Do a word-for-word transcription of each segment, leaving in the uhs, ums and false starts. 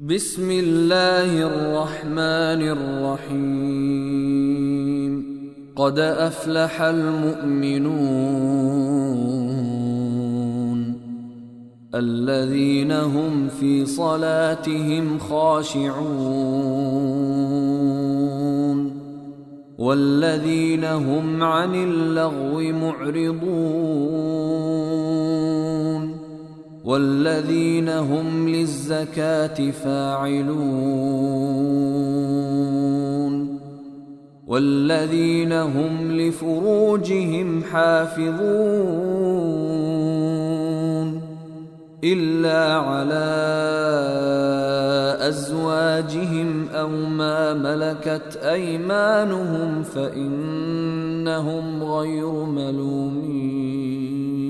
بسم الله الرحمن الرحيم. قد أفلح المؤمنون الذين هم في صلاتهم خاشعون والذين هم عن اللغو معرضون والذين هم للزكاة فاعلون والذين هم لفروجهم حافظون إلا على أزواجهم أو ما ملكت أيمانهم فإنهم غير ملومين.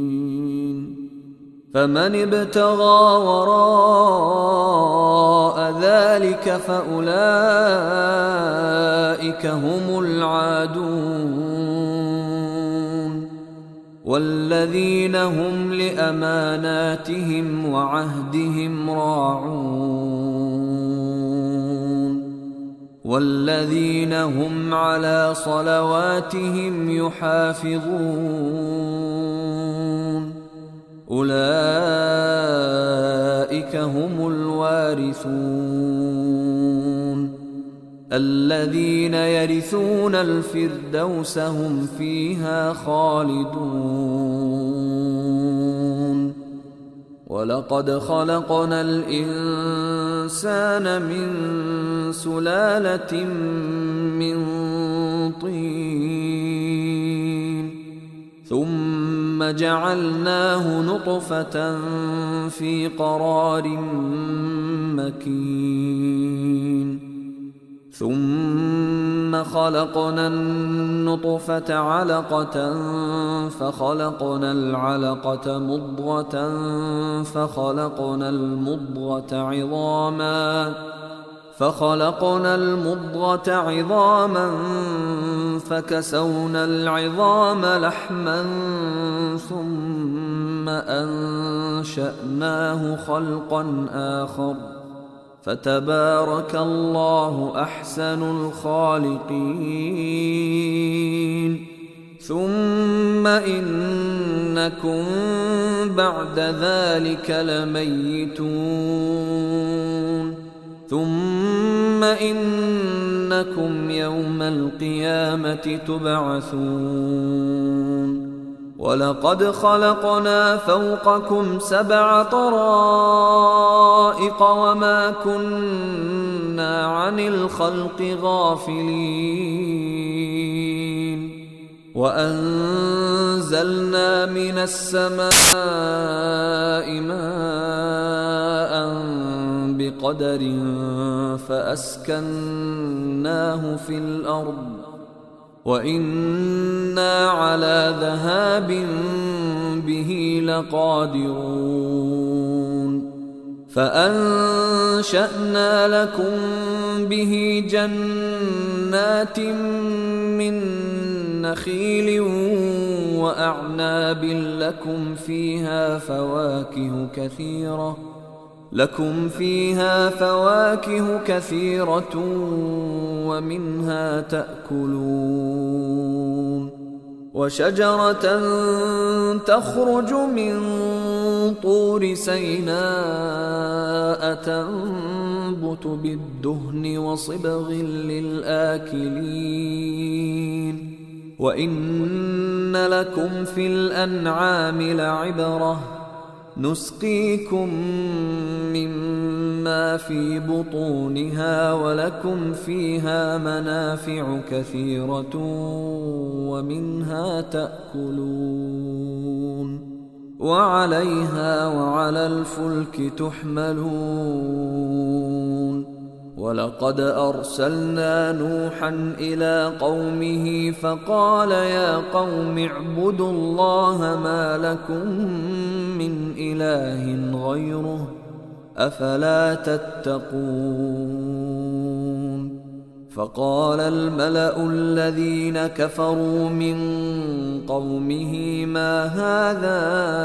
فمن ابتغى وراء ذلك فأولئك هم العادون والذين هم لأماناتهم وعهدهم راعون والذين هم على صلواتهم يحافظون أولئك هم الوارثون الذين يرثون الفردوس هم فيها خالدون. ولقد خلقنا الإنسان من سلالة من طين ثم جعلناه نطفة في قرار مكين ثم خلقنا النطفة علقة فخلقنا العلقة مضغة فخلقنا المضغة عظاما فخلقنا المضغة عظاما فكسونا العظام لحما ثم أنشأناه خلقا آخر فتبارك الله أحسن الخالقين. ثم إنكم بعد ذلك لميتون ثم إنكم يوم القيامة تبعثون. ولقد خلقنا فوقكم سبع طرائق وما كنا عن الخلق غافلين وأنزلنا من السماء ماء بقدر فأسكناه في الأرض وإنا على ذهاب به لقادرون. فأنشأنا لكم به جنات من نخيل وأعناب لكم فيها فواكه كثيرة لكم فيها فواكه كثيرة ومنها تأكلون. وشجرة تخرج من طور سيناء تنبت بالدهن وصبغ للآكلين وإن لكم في الأنعام لعبرة نسقيكم مما في بطونها ولكم فيها منافع كثيرة ومنها تأكلون وعليها وعلى الفلك تحملون. ولقد أرسلنا نوحا إلى قومه فقال يا قوم اعبدوا الله ما لكم من إله غيره أفلا تتقون. فقال الملأ الذين كفروا من قومه ما هذا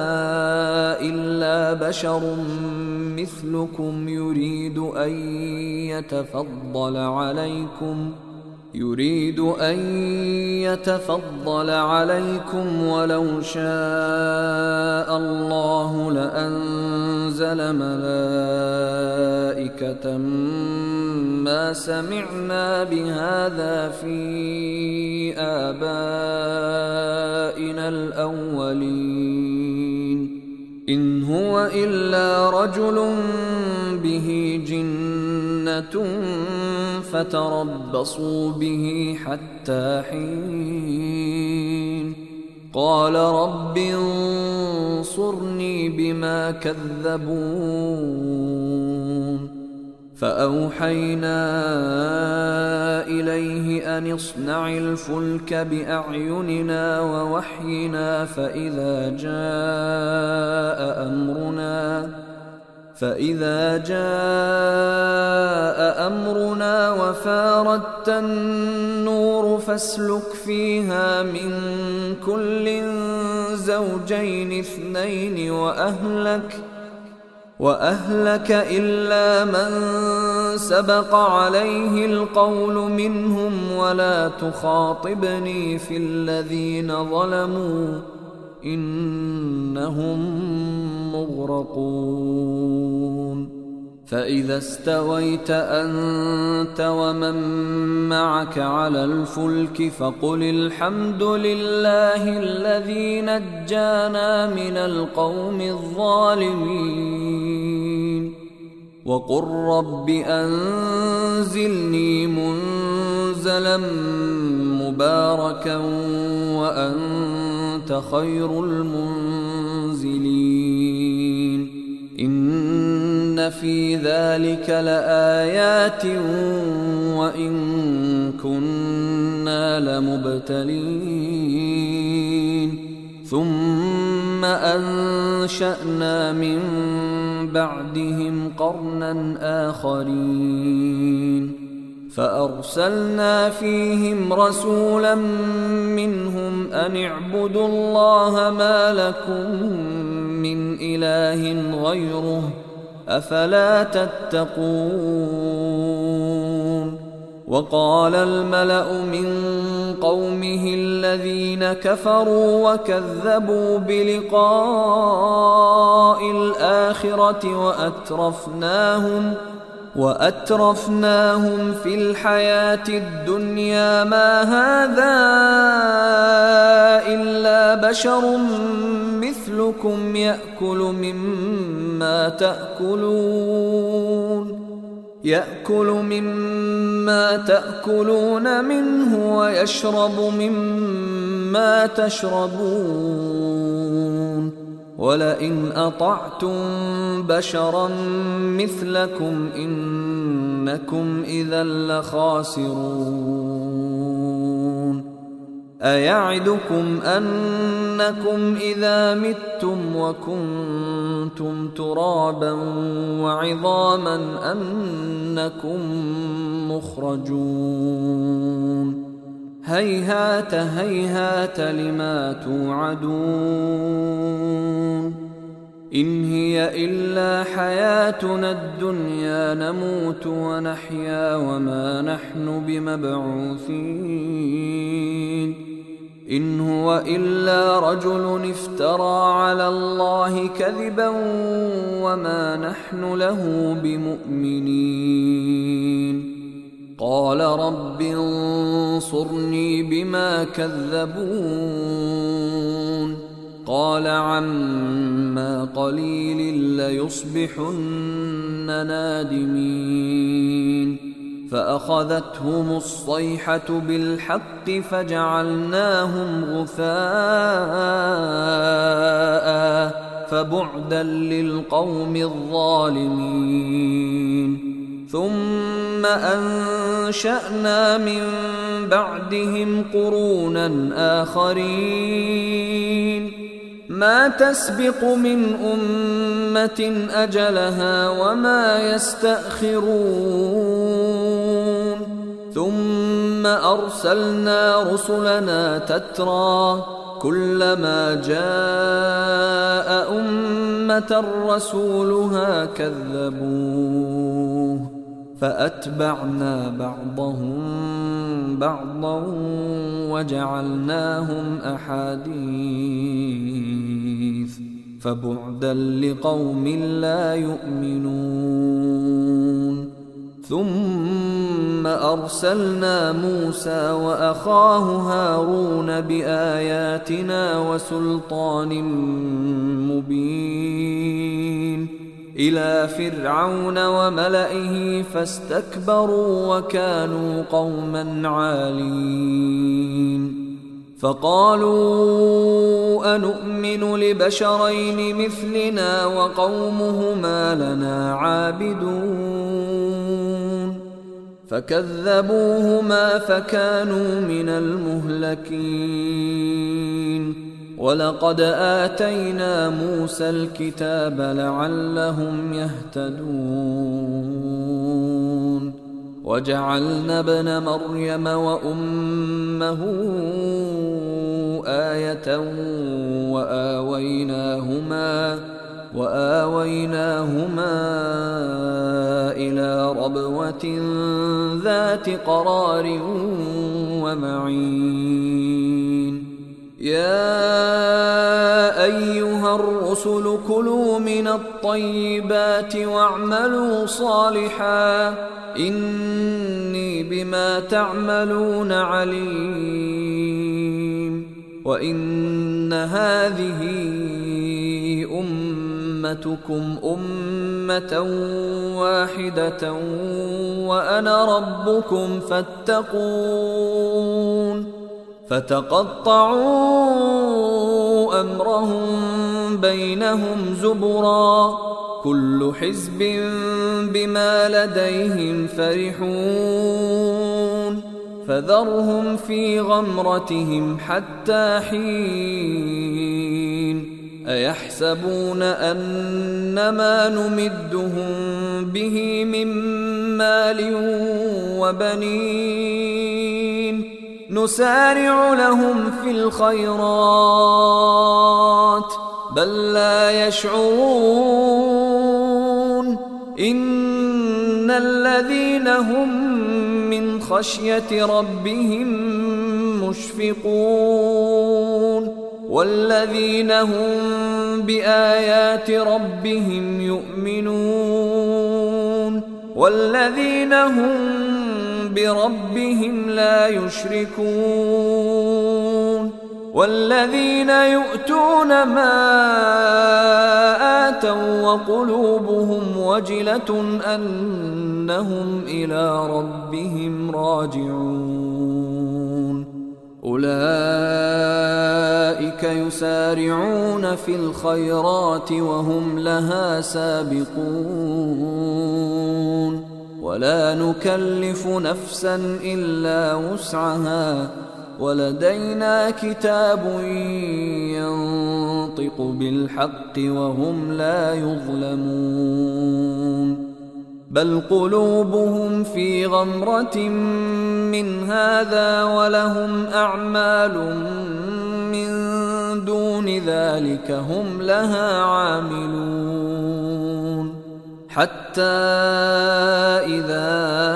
إلا بشر مثلكم يريد أن يتفضل عليكم يريد أن يتفضل عليكم ولو شاء الله لأنزل ملائكة ما سمعنا بهذا في آبائنا الأولين إن هو إلا رجل به جنة فتربصوا به حتى حين قال رب انصرني بما كذبون فأوحينا إليه أن اصنع الفلك بأعيننا ووحينا فإذا جاء أمرنا فإذا جاء أمرنا وفاردت النور فاسلك فيها من كل زوجين اثنين وأهلك وأهلك إلا من سبق عليه القول منهم ولا تخاطبني في الذين ظلموا إنهم مغرقون فإذا استويت أنت ومن معك على الفلك فقل الحمد لله الذي نجانا من القوم الظالمين وقل رب أنزلني منزلا مباركا وأنت خير المنزلين إن في ذلك لآيات وإن كنا لمبتلين ثم أنشأنا من بعدهم قرنا آخرين فأرسلنا فيهم رسولا منهم أن اعبدوا الله ما لكم من إله غيره أفلا تتقون وقال الملأ من قومه الذين كفروا وكذبوا بلقاء الآخرة وأترفناهم وأترفناهم في الحياة الدنيا ما هذا إلا بشر مثلكم يأكل مما تأكلون يأكل مما تأكلون منه ويشرب مما تشربون ولئن أطعتم بشرا مثلكم إنكم إذا لخاسرون أيعدكم أنكم إذا متم وكنتم ترابا وعظاما أنكم مخرجون هيهات هيهات لما توعدون إن هي إلا حياتنا الدنيا نموت ونحيا وما نحن بمبعوثين إن هو إلا رجل افترى على الله كذبا وما نحن له بمؤمنين قال رب انصرني بما كذبون قال عما قليل ليصبحن نادمين فأخذتهم الصيحة بالحق فجعلناهم غثاء فبعدا للقوم الظالمين ثم أنشأنا من بعدهم قرونا آخرين ما تسبق من أمة أجلها وما يستأخرون ثم أرسلنا رسلنا تترى كلما جاء أمة رسولها كذبوه فأتبعنا بعضهم بعضا وجعلناهم أحاديث فبعدا لقوم لا يؤمنون. ثم أرسلنا موسى وأخاه هارون بآياتنا وسلطان مبين إلى فرعون وملئه فاستكبروا وكانوا قوما عالين. فقالوا أنؤمن لبشرين مثلنا وقومهما لنا عابدون فكذبوهما فكانوا من المهلكين. ولقد آتينا موسى الكتاب لعلهم يهتدون وجعلنا ابن مريم وأمه آية وآويناهما وآويناهما إلى ربوة ذات قرار ومعين. يا أيها الرسل كلوا من الطيبات واعملوا صالحا إني بما تعملون عليم. وإن هذه أمتكم أمة واحدة وأنا ربكم فاتقون. فتقطعوا أمرهم بينهم زبرا كل حزب بما لديهم فرحون. فذرهم في غمرتهم حتى حين. أيحسبون أنما نمدهم به من مال وبنين نسارع لهم في الخيرات بل لا يشعرون. إن الذين هم من خشية ربهم مشفقون والذين هم بآيات ربهم يؤمنون والذين هم بربهم لا يشركون والذين يؤتون ما آتوا وقلوبهم وجلة أنهم إلى ربهم راجعون. أولئك يسارعون في الخيرات وهم لها سابقون ولا نكلف نفسا إلا وسعها ولدينا كتاب ينطق بالحق وهم لا يظلمون. بل قلوبهم في غمرة من هذا ولهم أعمال من دون ذلك هم لها عاملون. حتى إذا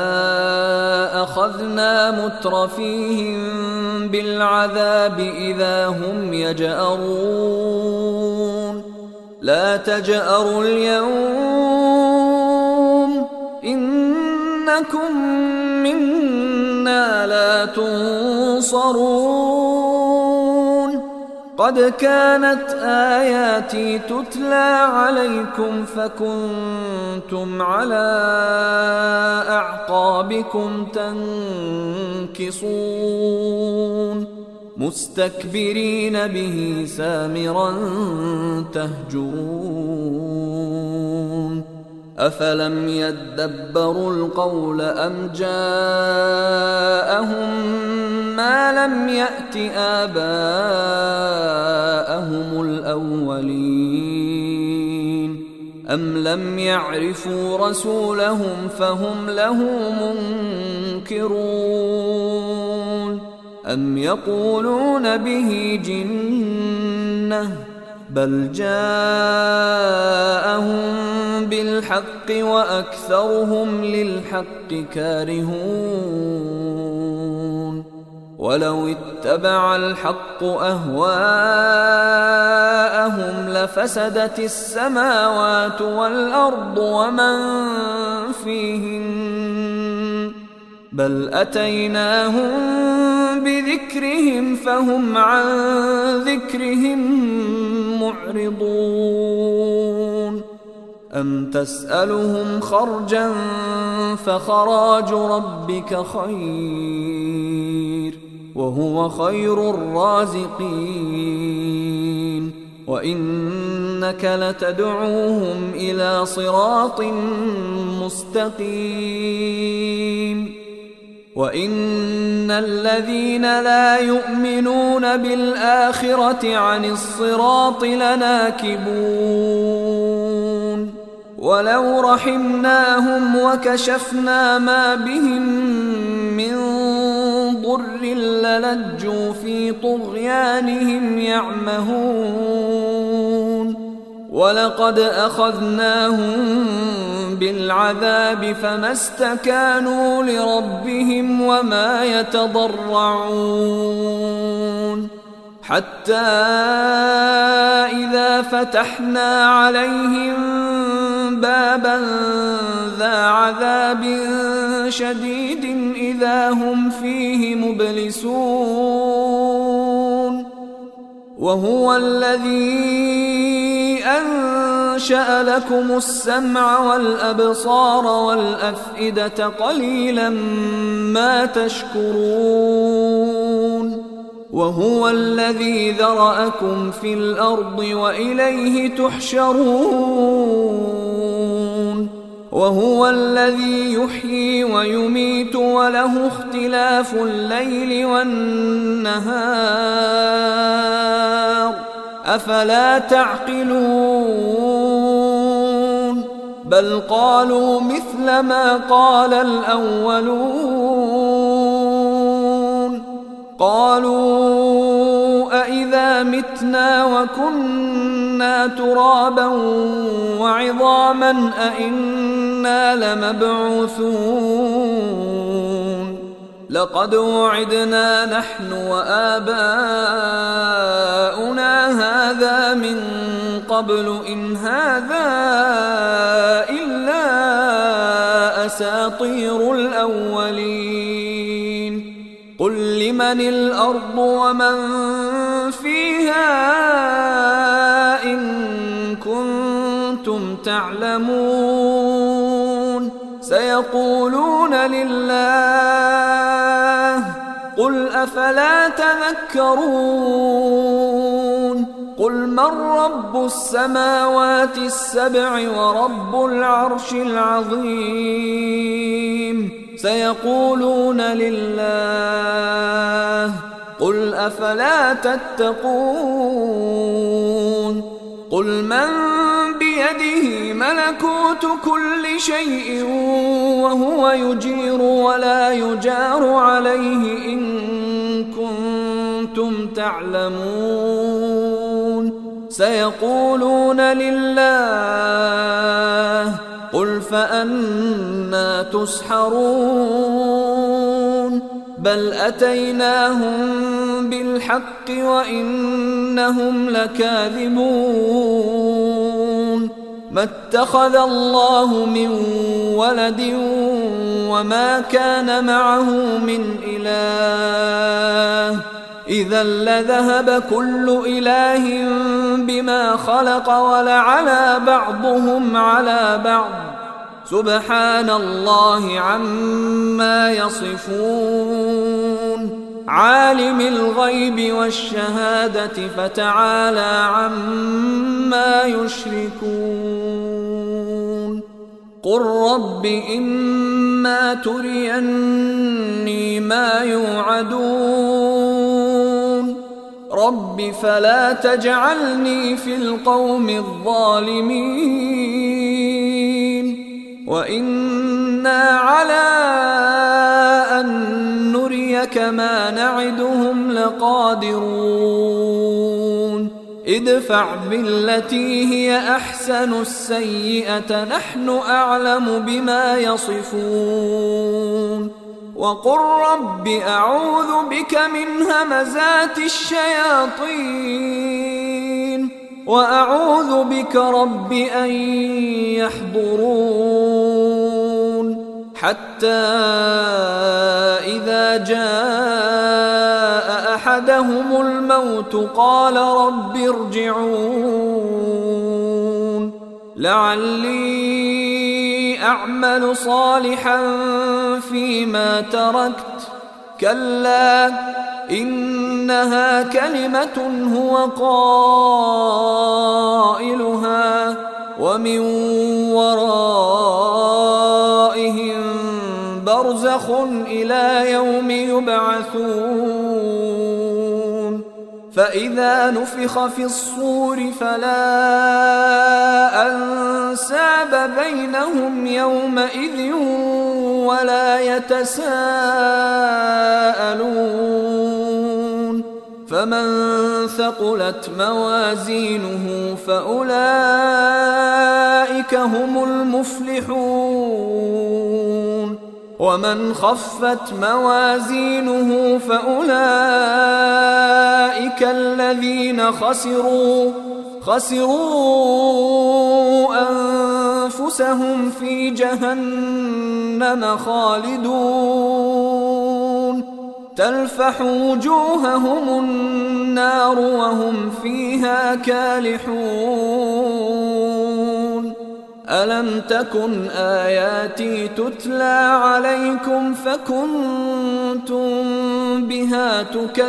أخذنا مترفيهم بالعذاب إذا هم يجأرون. لا تجأروا اليوم إنكم منا لا تنصرون. قد كانت آياتي تتلى عليكم فكنتم على أعقابكم تنكصون مستكبرين به سامرا تهجرون. أفلم يدبروا القول أم جاءهم ما لم يأت آباءهم الأولين أم لم يعرفوا رسولهم فهم له منكرون أم يقولون به جنة بل جاءهم بالحق وأكثرهم للحق كارهون ولو اتبع الحق أهواءهم لفسدت السماوات والأرض ومن فيهن بل أتيناهم بذكرهم فهم عن ذكرهم معرضون أم تسألهم خرجا فخراج ربك خير وهو خير الرازقين وإنك لتدعوهم إلى صراط مستقيم وإن الذين لا يؤمنون بالآخرة عن الصراط لناكبون ولو رحمناهم وكشفنا ما بهم من ضر للجوا في طغيانهم يعمهون ولقد أخذناهم بالعذاب فما استكانوا لربهم وما يتضرعون حتى إذا فتحنا عليهم بابا ذا عذاب شديد إذا هم فيه مبلسون وهو الذي أنشأ لكم السمع والأبصار والأفئدة قليلا ما تشكرون وهو الذي ذرأكم في الأرض وإليه تحشرون وهو الذي يحيي ويميت وله اختلاف الليل والنهار أفلا تعقلون بل قالوا مثل ما قال الأولون قالوا أإذا متنا وكنا ترابا وعظاما أإنا لمبعوثون لقد وعدنا نحن وآباؤنا هذا من قبل إن هذا إلا أساطير الأولين قل لمن الأرض ومن فيها إن كنتم تعلمون سيقولون لله قل أفلا تذكرون قل من رب السماوات السبع ورب العرش العظيم سيقولون لله قل أفلا تتقون قل من بيده ملكوت كل شيء وهو يجير ولا يجار عليه إن كنتم تعلمون سيقولون لله قل فأنى تسحرون بل أتيناهم بالحق وإنهم لكاذبون ما اتخذ الله من ولد وما كان معه من إله إذا لذهب كل إله بما خلق ولعلى بعضهم على بعض سبحان الله عما يصفون عالم الغيب والشهادة فتعالى عما يشركون قل رب إما تريني ما يوعدون رب فلا تجعلني في القوم الظالمين وإنا على أن نريك ما نعدهم لقادرون ادفع بالتي هي أحسن السيئة نحن أعلم بما يصفون وقل رب أعوذ بك من همزات الشياطين وأعوذ بك رب أن يحضرون حتى إذا جاء أحدهم الموت قال رب ارجعون لعلي أعمل صالحا فيما تركت كلا إنها كلمة هو قائلها ومن ورائهم برزخ إلى يوم يبعثون فإذا نفخ في الصور فلا أنساب بينهم يومئذ ولا يتساءلون فمن ثقلت موازينه فأولئك هم المفلحون ومن خفت موازينه فأولئك الذين خسروا خسروا أنفسهم في جهنم خالدون تلفح وجوههم النار وهم فيها كالحون ألم تكن آياتي تتلى عليكم فكنتم بها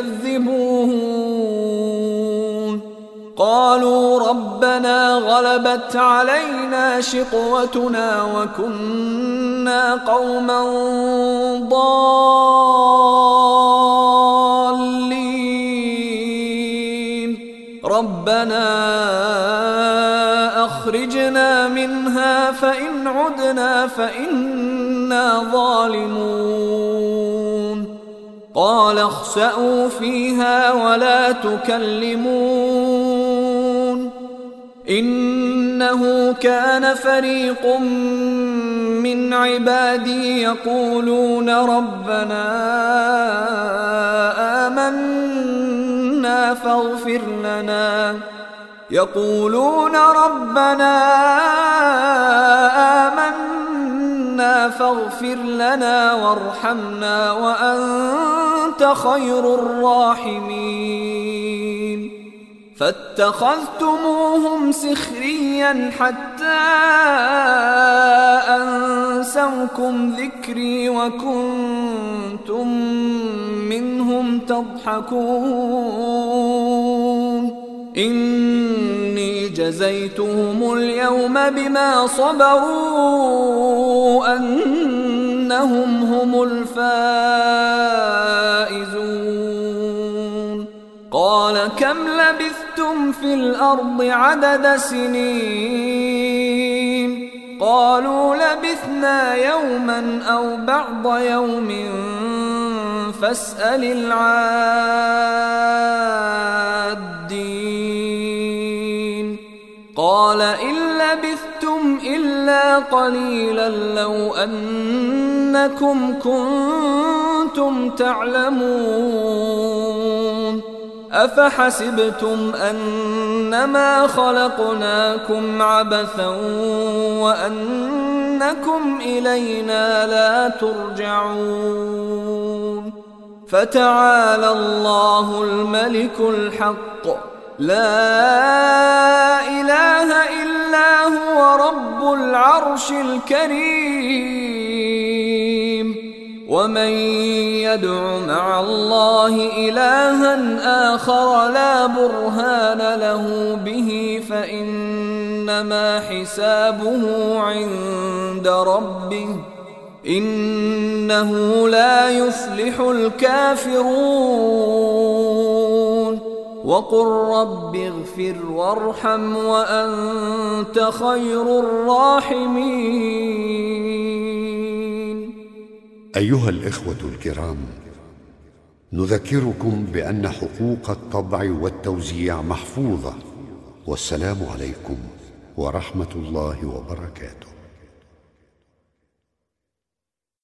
تكذبون قالوا ربنا غلبت علينا شقوتنا وكنا قوما ضالين ربنا أخرجنا منها فإن عدنا فإنا ظالمون قال اخسأوا فيها ولا تكلمون إنه كان فريق من عبادي يقولون ربنا آمنا فاغفر لنا يقولون ربنا آمنا فاغفر لنا وارحمنا وأنت خير الراحمين فاتخذتموهم سخريا حتى أنسوكم ذكري وكنتم منهم تضحكون إني جزيتهم اليوم بما صبروا أنهم هم الفائزون قال كم لبثتم في الأرض عدد سنين قالوا لبثنا يوما أو بعض يوم فاسأل العادين قال إن لبثتم إلا قليلا لو أنكم كنتم تعلمون أفحسبتم أنما خلقناكم عبثا وأنكم إلينا لا ترجعون فتعالى الله الملك الحق لا إله إلا هو رب العرش الكريم ومن يدع مع الله إلها آخر لا برهان له به فإنما حسابه عند ربه إنه لا يفلح الكافرون وقل رب اغفر وارحم وأنت خير الراحمين. أيها الإخوة الكرام، نذكركم بأن حقوق الطبع والتوزيع محفوظة. والسلام عليكم ورحمة الله وبركاته.